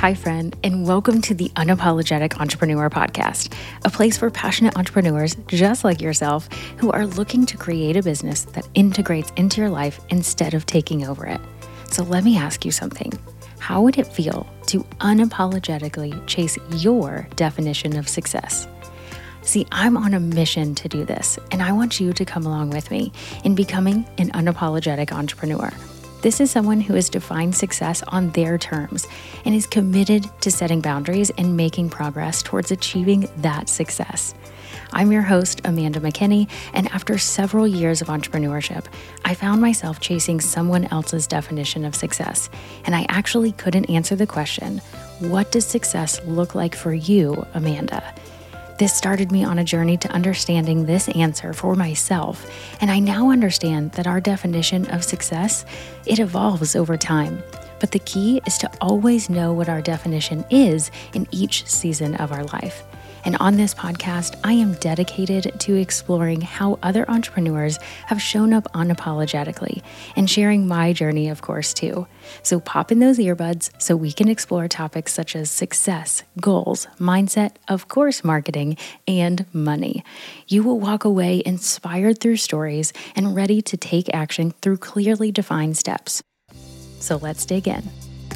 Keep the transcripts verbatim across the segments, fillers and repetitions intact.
Hi, friend, and welcome to the Unapologetic Entrepreneur Podcast, a place for passionate entrepreneurs just like yourself who are looking to create a business that integrates into your life instead of taking over it. So let me ask you something. How would it feel to unapologetically chase your definition of success? See, I'm on a mission to do this, and I want you to come along with me in becoming an unapologetic entrepreneur. This is someone who has defined success on their terms and is committed to setting boundaries and making progress towards achieving that success. I'm your host, Amanda McKinney, and after several years of entrepreneurship, I found myself chasing someone else's definition of success, and I actually couldn't answer the question, what does success look like for you, Amanda? This started me on a journey to understanding this answer for myself, and I now understand that our definition of success, it evolves over time. But the key is to always know what our definition is in each season of our life. And on this podcast, I am dedicated to exploring how other entrepreneurs have shown up unapologetically and sharing my journey, of course, too. So pop in those earbuds so we can explore topics such as success, goals, mindset, of course, marketing, and money. You will walk away inspired through stories and ready to take action through clearly defined steps. So let's dig in.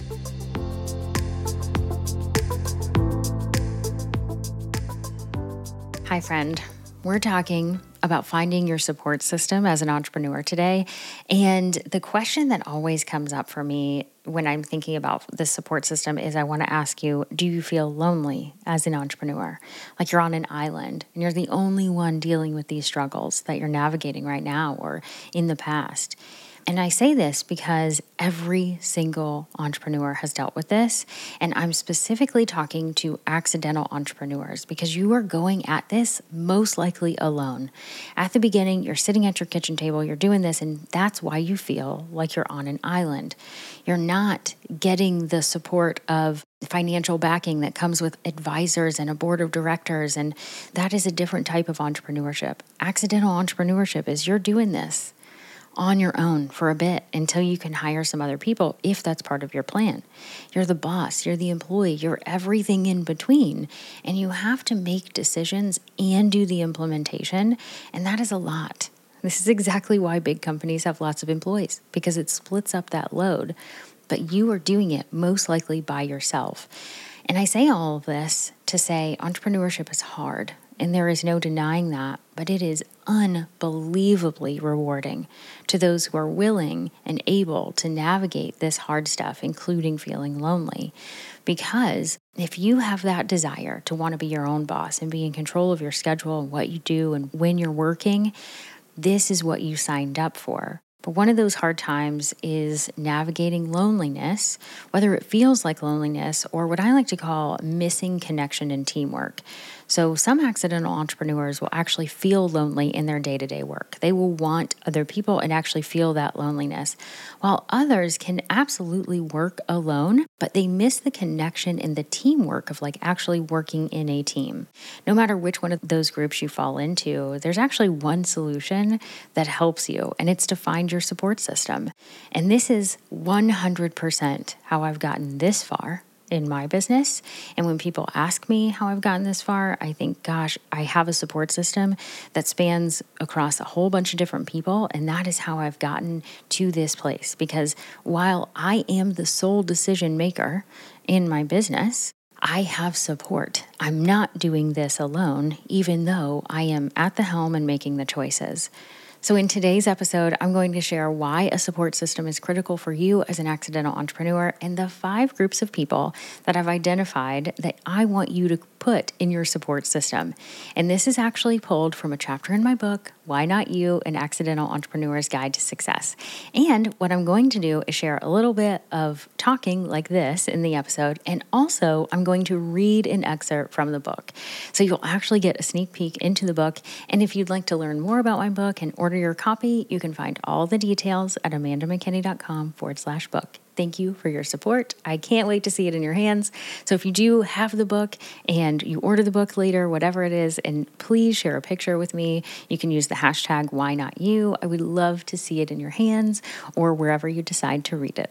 Hi, friend. We're talking about finding your support system as an entrepreneur today. And the question that always comes up for me when I'm thinking about the support system is I want to ask you, do you feel lonely as an entrepreneur? Like you're on an island and you're the only one dealing with these struggles that you're navigating right now or in the past. And I say this because every single entrepreneur has dealt with this. And I'm specifically talking to accidental entrepreneurs because you are going at this most likely alone. At the beginning, you're sitting at your kitchen table, you're doing this, and that's why you feel like you're on an island. You're not getting the support of financial backing that comes with advisors and a board of directors. And that is a different type of entrepreneurship. Accidental entrepreneurship is you're doing this on your own for a bit until you can hire some other people if that's part of your plan. You're the boss, you're the employee, you're everything in between, and you have to make decisions and do the implementation, and that is a lot. This is exactly why big companies have lots of employees, because it splits up that load, but you are doing it most likely by yourself. And I say all of this to say entrepreneurship is hard. And there is no denying that, but it is unbelievably rewarding to those who are willing and able to navigate this hard stuff, including feeling lonely. Because if you have that desire to want to be your own boss and be in control of your schedule and what you do and when you're working, this is what you signed up for. But one of those hard times is navigating loneliness, whether it feels like loneliness or what I like to call missing connection and teamwork. So some accidental entrepreneurs will actually feel lonely in their day-to-day work. They will want other people and actually feel that loneliness, while others can absolutely work alone, but they miss the connection and the teamwork of like actually working in a team. No matter which one of those groups you fall into, there's actually one solution that helps you, and it's to find your support system. And this is one hundred percent how I've gotten this far in my business. And when people ask me how I've gotten this far, I think, gosh, I have a support system that spans across a whole bunch of different people. And that is how I've gotten to this place. Because while I am the sole decision maker in my business, I have support. I'm not doing this alone, even though I am at the helm and making the choices. So in today's episode, I'm going to share why a support system is critical for you as an accidental entrepreneur and the five groups of people that I've identified that I want you to put in your support system. And this is actually pulled from a chapter in my book, Why Not You? An Accidental Entrepreneur's Guide to Success. And what I'm going to do is share a little bit of talking like this in the episode. And also I'm going to read an excerpt from the book. So you'll actually get a sneak peek into the book. And if you'd like to learn more about my book and order your copy, you can find all the details at amandamckinney.com forward slash book. Thank you for your support. I can't wait to see it in your hands. So if you do have the book and you order the book later, whatever it is, and please share a picture with me. You can use the hashtag Why Not You. I would love to see it in your hands or wherever you decide to read it.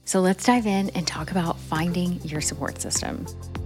So let's dive in and talk about finding your support system.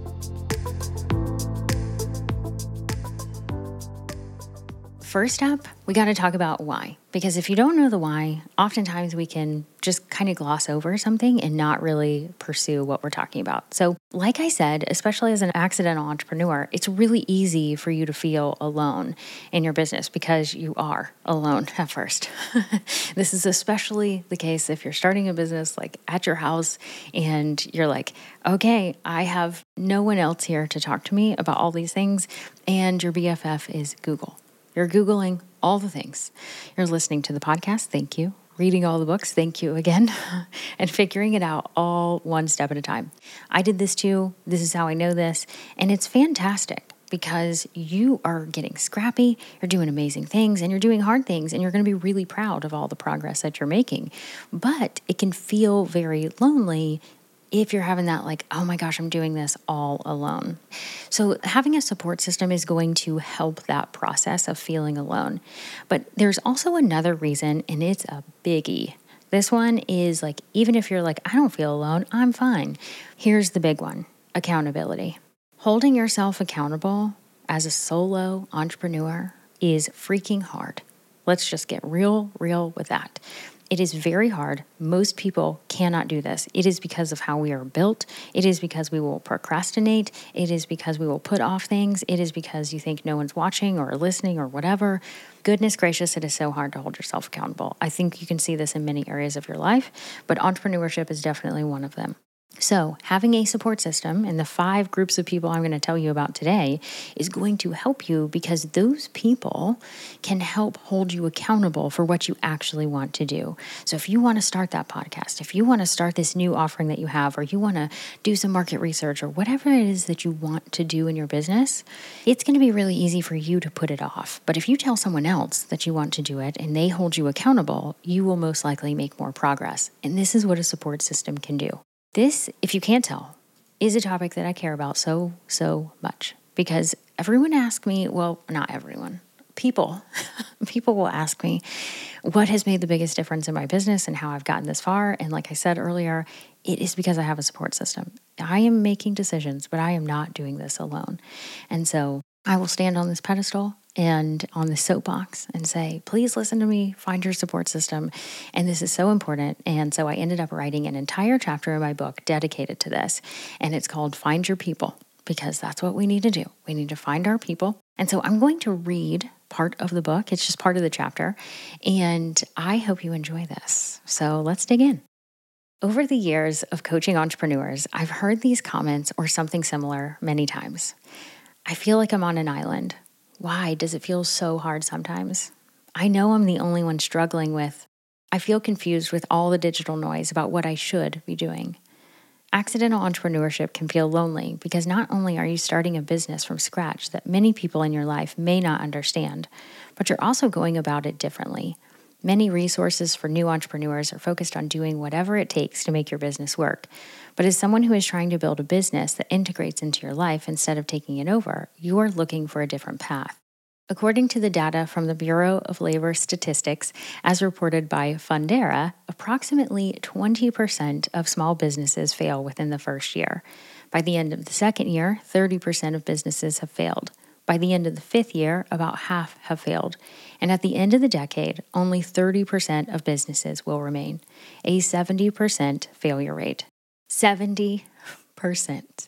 First up, we got to talk about why. Because if you don't know the why, oftentimes we can just kind of gloss over something and not really pursue what we're talking about. So, like I said, especially as an accidental entrepreneur, it's really easy for you to feel alone in your business because you are alone at first. This is especially the case if you're starting a business like at your house and you're like, okay, I have no one else here to talk to me about all these things, and your B F F is Google. You're Googling all the things. You're listening to the podcast, thank you. Reading all the books, thank you again. And figuring it out all one step at a time. I did this too. This is how I know this. And it's fantastic because you are getting scrappy, you're doing amazing things, and you're doing hard things, and you're going to be really proud of all the progress that you're making. But it can feel very lonely if you're having that like, oh my gosh, I'm doing this all alone. So having a support system is going to help that process of feeling alone. But there's also another reason, and it's a biggie. This one is like, even if you're like, I don't feel alone, I'm fine. Here's the big one, accountability. Holding yourself accountable as a solo entrepreneur is freaking hard. Let's just get real, real with that. It is very hard. Most people cannot do this. It is because of how we are built. It is because we will procrastinate. It is because we will put off things. It is because you think no one's watching or listening or whatever. Goodness gracious, it is so hard to hold yourself accountable. I think you can see this in many areas of your life, but entrepreneurship is definitely one of them. So having a support system and the five groups of people I'm going to tell you about today is going to help you because those people can help hold you accountable for what you actually want to do. So if you want to start that podcast, if you want to start this new offering that you have, or you want to do some market research or whatever it is that you want to do in your business, it's going to be really easy for you to put it off. But if you tell someone else that you want to do it and they hold you accountable, you will most likely make more progress. And this is what a support system can do. This, if you can't tell, is a topic that I care about so, so much because everyone asks me, well, not everyone, people, people will ask me what has made the biggest difference in my business and how I've gotten this far. And like I said earlier, it is because I have a support system. I am making decisions, but I am not doing this alone. And so I will stand on this pedestal and on the soapbox and say, please listen to me, find your support system. And this is so important. And so I ended up writing an entire chapter in my book dedicated to this. And it's called Find Your People, because that's what we need to do. We need to find our people. And so I'm going to read part of the book. It's just part of the chapter. And I hope you enjoy this. So let's dig in. Over the years of coaching entrepreneurs, I've heard these comments or something similar many times. I feel like I'm on an island. Why does it feel so hard sometimes? I know I'm the only one struggling with. I feel confused with all the digital noise about what I should be doing. Accidental entrepreneurship can feel lonely because not only are you starting a business from scratch that many people in your life may not understand, but you're also going about it differently. Many resources for new entrepreneurs are focused on doing whatever it takes to make your business work. But as someone who is trying to build a business that integrates into your life instead of taking it over, you are looking for a different path. According to the data from the Bureau of Labor Statistics, as reported by Fundera, approximately twenty percent of small businesses fail within the first year. By the end of the second year, thirty percent of businesses have failed. By the end of the fifth year, about half have failed. And at the end of the decade, only thirty percent of businesses will remain, a seventy percent failure rate. seventy percent.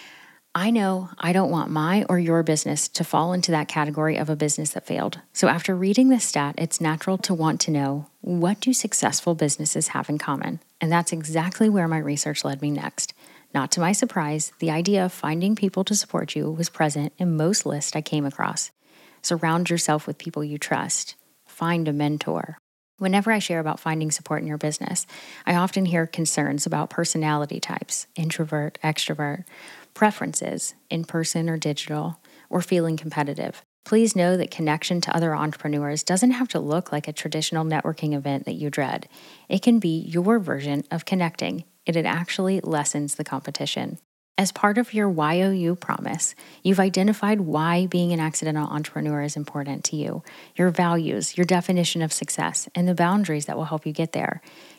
I know I don't want my or your business to fall into that category of a business that failed. So after reading this stat, it's natural to want to know, what do successful businesses have in common? And that's exactly where my research led me next. Not to my surprise, the idea of finding people to support you was present in most lists I came across. Surround yourself with people you trust. Find a mentor. Whenever I share about finding support in your business, I often hear concerns about personality types, introvert, extrovert, preferences, in-person or digital, or feeling competitive. Please know that connection to other entrepreneurs doesn't have to look like a traditional networking event that you dread. It can be your version of connecting. It actually lessens the competition. As part of your Y O U promise, you've identified why being an accidental entrepreneur is important to you, your values, your definition of success, and the boundaries that will help you get there.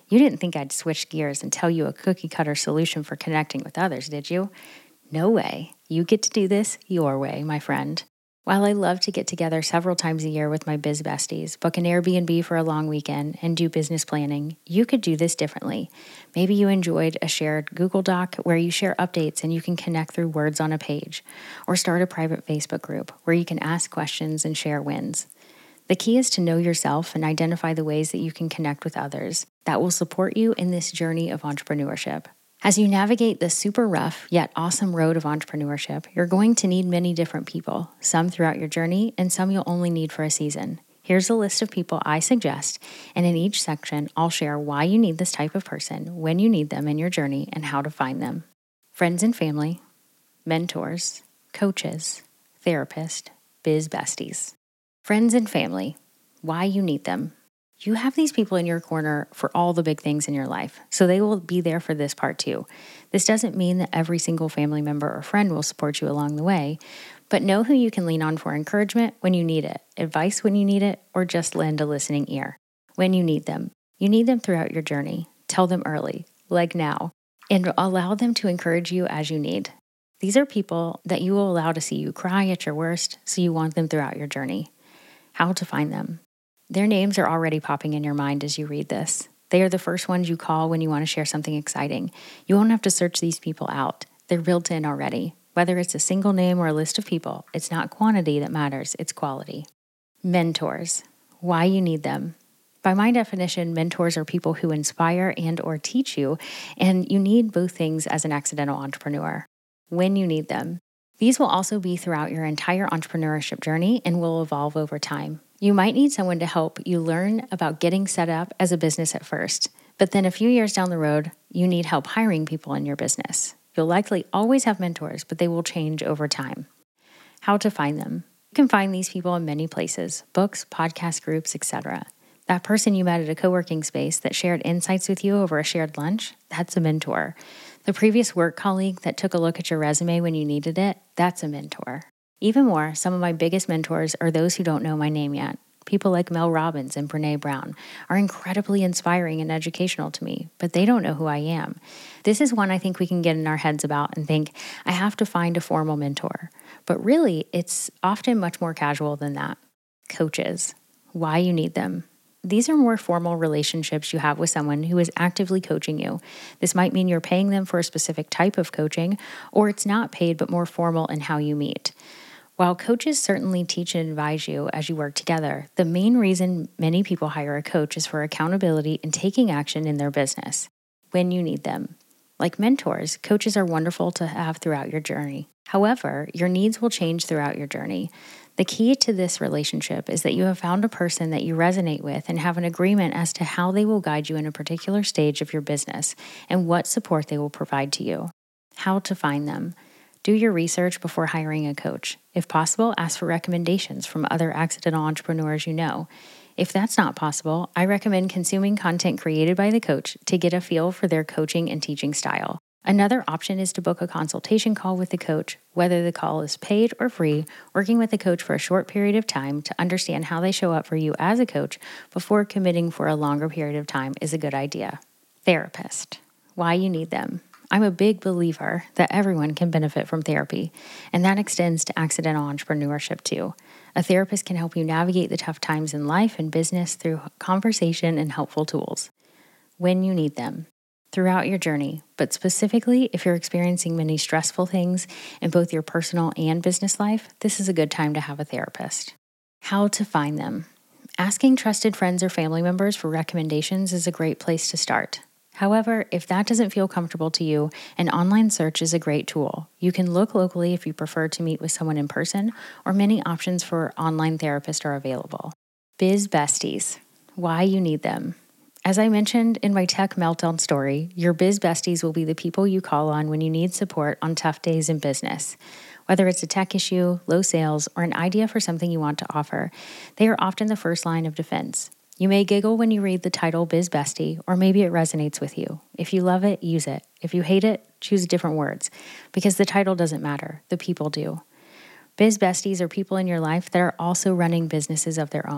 You didn't think I'd switch gears and tell you a cookie cutter solution for connecting with others, did you? No way. You get to do this your way, my friend. While I love to get together several times a year with my biz besties, book an Airbnb for a long weekend, and do business planning, you could do this differently. Maybe you enjoyed a shared Google Doc where you share updates and you can connect through words on a page, or start a private Facebook group where you can ask questions and share wins. The key is to know yourself and identify the ways that you can connect with others that will support you in this journey of entrepreneurship. As you navigate the super rough yet awesome road of entrepreneurship, you're going to need many different people, some throughout your journey and some you'll only need for a season. Here's a list of people I suggest, and in each section, I'll share why you need this type of person, when you need them in your journey, and how to find them. Friends and family, mentors, coaches, therapists, biz besties. Friends and family, why you need them. You have these people in your corner for all the big things in your life, so they will be there for this part too. This doesn't mean that every single family member or friend will support you along the way, but know who you can lean on for encouragement when you need it, advice when you need it, or just lend a listening ear when you need them. You need them throughout your journey. Tell them early, like now, and allow them to encourage you as you need. These are people that you will allow to see you cry at your worst, so you want them throughout your journey. How to find them. Their names are already popping in your mind as you read this. They are the first ones you call when you want to share something exciting. You won't have to search these people out. They're built in already. Whether it's a single name or a list of people, it's not quantity that matters, it's quality. Mentors. Why you need them. By my definition, mentors are people who inspire and or teach you, and you need both things as an accidental entrepreneur. When you need them. These will also be throughout your entire entrepreneurship journey and will evolve over time. You might need someone to help you learn about getting set up as a business at first, but then a few years down the road, you need help hiring people in your business. You'll likely always have mentors, but they will change over time. How to find them. You can find these people in many places, books, podcast groups, et cetera. That person you met at a co-working space that shared insights with you over a shared lunch, that's a mentor. The previous work colleague that took a look at your resume when you needed it, that's a mentor. Even more, some of my biggest mentors are those who don't know my name yet. People like Mel Robbins and Brene Brown are incredibly inspiring and educational to me, but they don't know who I am. This is one I think we can get in our heads about and think, I have to find a formal mentor. But really, it's often much more casual than that. Coaches. Why you need them. These are more formal relationships you have with someone who is actively coaching you. This might mean you're paying them for a specific type of coaching, or it's not paid but more formal in how you meet. While coaches certainly teach and advise you as you work together, the main reason many people hire a coach is for accountability and taking action in their business when you need them. Like mentors, coaches are wonderful to have throughout your journey. However, your needs will change throughout your journey. The key to this relationship is that you have found a person that you resonate with and have an agreement as to how they will guide you in a particular stage of your business and what support they will provide to you. How to find them. Do your research before hiring a coach. If possible, ask for recommendations from other accidental entrepreneurs you know. If that's not possible, I recommend consuming content created by the coach to get a feel for their coaching and teaching style. Another option is to book a consultation call with the coach, whether the call is paid or free. Working with the coach for a short period of time to understand how they show up for you as a coach before committing for a longer period of time is a good idea. Therapist. Why you need them. I'm a big believer that everyone can benefit from therapy, and that extends to accidental entrepreneurship too. A therapist can help you navigate the tough times in life and business through conversation and helpful tools. When you need them. Throughout your journey, but specifically if you're experiencing many stressful things in both your personal and business life, this is a good time to have a therapist. How to find them. Asking trusted friends or family members for recommendations is a great place to start. However, if that doesn't feel comfortable to you, an online search is a great tool. You can look locally if you prefer to meet with someone in person, or many options for online therapists are available. Biz besties. Why you need them. As I mentioned in my tech meltdown story, your biz besties will be the people you call on when you need support on tough days in business. Whether it's a tech issue, low sales, or an idea for something you want to offer, they are often the first line of defense. You may giggle when you read the title Biz Bestie, or maybe it resonates with you. If you love it, use it. If you hate it, choose different words, because the title doesn't matter, the people do. Biz Besties are people in your life that are also running businesses of their own.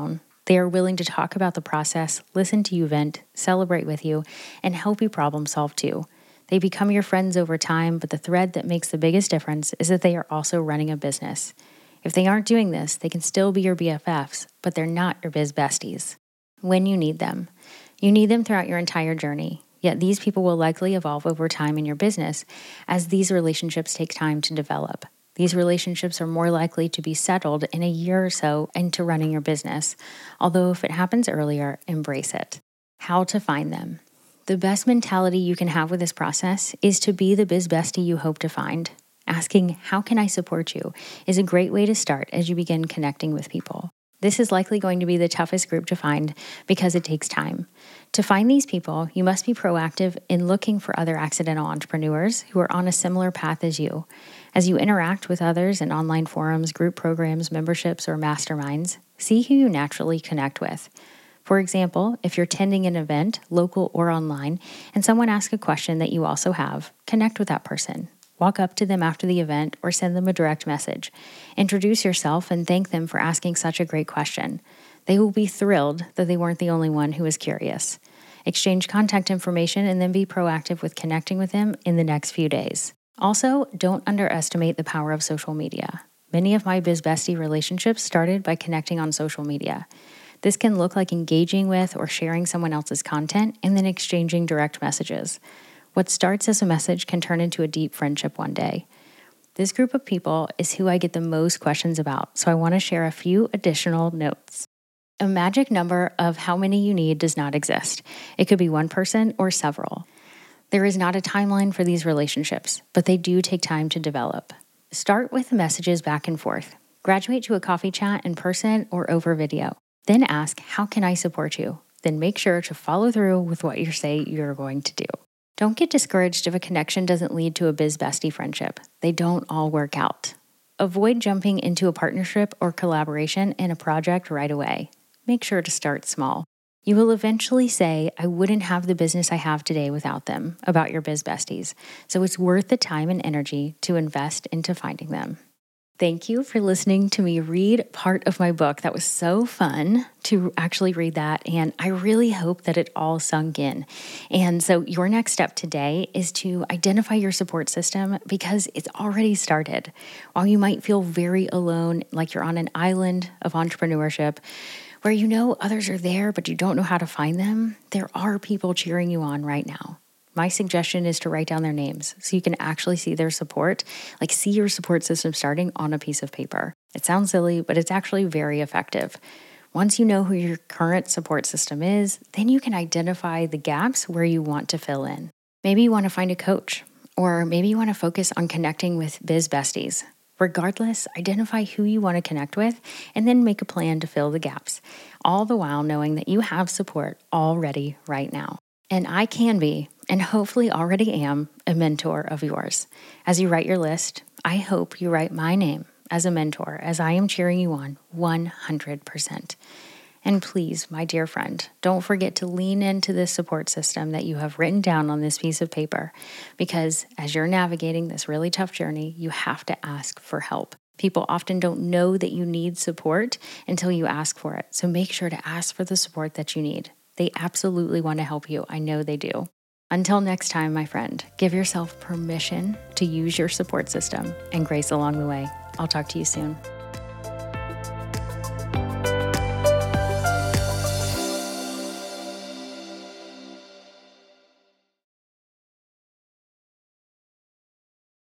They are willing to talk about the process, listen to you vent, celebrate with you, and help you problem solve too. They become your friends over time, but the thread that makes the biggest difference is that they are also running a business. If they aren't doing this, they can still be your B F Fs, but they're not your biz besties. When you need them. You need them throughout your entire journey, yet these people will likely evolve over time in your business as these relationships take time to develop. These relationships are more likely to be settled in a year or so into running your business, although if it happens earlier, embrace it. How to find them. The best mentality you can have with this process is to be the biz bestie you hope to find. Asking, how can I support you, is a great way to start as you begin connecting with people. This is likely going to be the toughest group to find because it takes time. To find these people, you must be proactive in looking for other accidental entrepreneurs who are on a similar path as you. As you interact with others in online forums, group programs, memberships, or masterminds, see who you naturally connect with. For example, if you're attending an event, local or online, and someone asks a question that you also have, connect with that person. Walk up to them after the event or send them a direct message. Introduce yourself and thank them for asking such a great question. They will be thrilled that they weren't the only one who was curious. Exchange contact information and then be proactive with connecting with them in the next few days. Also, don't underestimate the power of social media. Many of my biz bestie relationships started by connecting on social media. This can look like engaging with or sharing someone else's content and then exchanging direct messages. What starts as a message can turn into a deep friendship one day. This group of people is who I get the most questions about, so I want to share a few additional notes. A magic number of how many you need does not exist. It could be one person or several. There is not a timeline for these relationships, but they do take time to develop. Start with messages back and forth. Graduate to a coffee chat in person or over video. Then ask, how can I support you? Then make sure to follow through with what you say you're going to do. Don't get discouraged if a connection doesn't lead to a biz bestie friendship. They don't all work out. Avoid jumping into a partnership or collaboration in a project right away. Make sure to start small. You will eventually say, I wouldn't have the business I have today without them, about your biz besties. So it's worth the time and energy to invest into finding them. Thank you for listening to me read part of my book. That was so fun to actually read that, and I really hope that it all sunk in. And so your next step today is to identify your support system because it's already started. While you might feel very alone, like you're on an island of entrepreneurship, where you know others are there, but you don't know how to find them, there are people cheering you on right now. My suggestion is to write down their names so you can actually see their support, like see your support system starting on a piece of paper. It sounds silly, but it's actually very effective. Once you know who your current support system is, then you can identify the gaps where you want to fill in. Maybe you want to find a coach, or maybe you want to focus on connecting with biz besties. Regardless, identify who you want to connect with and then make a plan to fill the gaps, all the while knowing that you have support already right now. And I can be, and hopefully already am, a mentor of yours. As you write your list, I hope you write my name as a mentor as I am cheering you on one hundred percent. And please, my dear friend, don't forget to lean into this support system that you have written down on this piece of paper, because as you're navigating this really tough journey, you have to ask for help. People often don't know that you need support until you ask for it. So make sure to ask for the support that you need. They absolutely want to help you. I know they do. Until next time, my friend, give yourself permission to use your support system and grace along the way. I'll talk to you soon.